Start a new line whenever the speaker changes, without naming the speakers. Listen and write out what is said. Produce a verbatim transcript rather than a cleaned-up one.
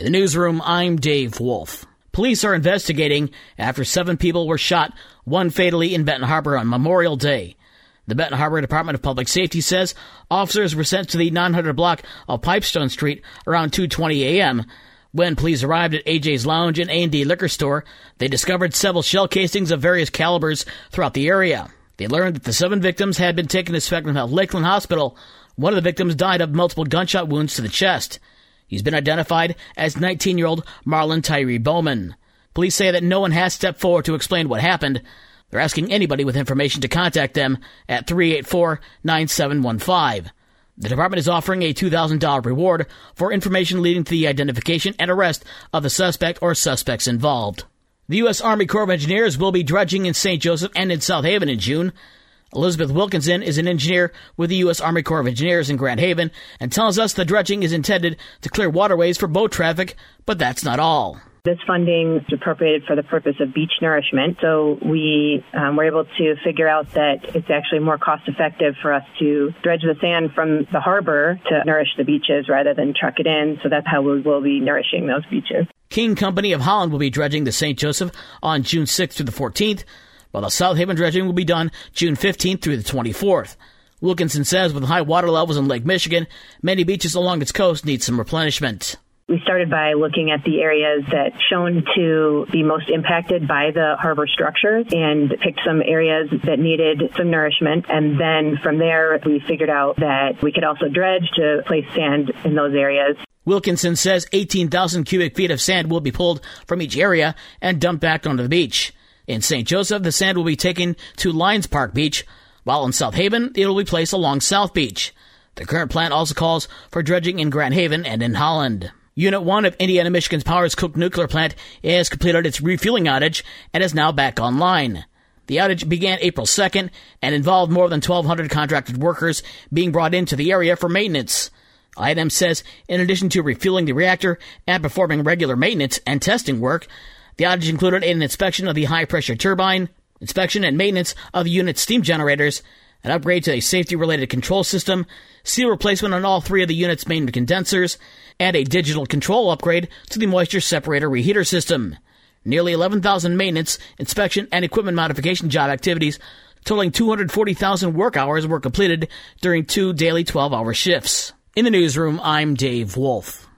In the newsroom, I'm Dave Wolf. Police are investigating after seven people were shot, one fatally in Benton Harbor on Memorial Day. The Benton Harbor Department of Public Safety says officers were sent to the nine hundred block of Pipestone Street around two twenty a.m. When police arrived at A J's Lounge and A and D Liquor Store, they discovered several shell casings of various calibers throughout the area. They learned that the seven victims had been taken to Spectrum Health Lakeland Hospital. One of the victims died of multiple gunshot wounds to the chest. He's been identified as nineteen-year-old Marlon Tyree Bowman. Police say that no one has stepped forward to explain what happened. They're asking anybody with information to contact them at three eight four, nine seven one five. The department is offering a two thousand dollars reward for information leading to the identification and arrest of the suspect or suspects involved. The U S Army Corps of Engineers will be dredging in Saint Joseph and in South Haven in June. Elizabeth Wilkinson is an engineer with the U S Army Corps of Engineers in Grand Haven and tells us the dredging is intended to clear waterways for boat traffic, but that's not all.
This funding is appropriated for the purpose of beach nourishment, so we um, were able to figure out that it's actually more cost-effective for us to dredge the sand from the harbor to nourish the beaches rather than truck it in, so that's how we will be nourishing those beaches.
King Company of Holland will be dredging the Saint Joseph on June sixth through the fourteenth, while the South Haven dredging will be done June fifteenth through the twenty-fourth. Wilkinson says with high water levels in Lake Michigan, many beaches along its coast need some replenishment.
We started by looking at the areas that shown to be most impacted by the harbor structures and picked some areas that needed some nourishment. And then from there, we figured out that we could also dredge to place sand in those areas.
Wilkinson says eighteen thousand cubic feet of sand will be pulled from each area and dumped back onto the beach. In Saint Joseph, the sand will be taken to Lions Park Beach, while in South Haven, it will be placed along South Beach. The current plan also calls for dredging in Grand Haven and in Holland. Unit one of Indiana Michigan's Powers Cook Nuclear Plant has completed its refueling outage and is now back online. The outage began April second and involved more than twelve hundred contracted workers being brought into the area for maintenance. I N M says in addition to refueling the reactor and performing regular maintenance and testing work, the outage included an inspection of the high-pressure turbine, inspection and maintenance of the unit's steam generators, an upgrade to a safety-related control system, seal replacement on all three of the unit's main condensers, and a digital control upgrade to the moisture separator reheater system. Nearly eleven thousand maintenance, inspection, and equipment modification job activities totaling two hundred forty thousand work hours were completed during two daily twelve-hour shifts. In the newsroom, I'm Dave Wolf.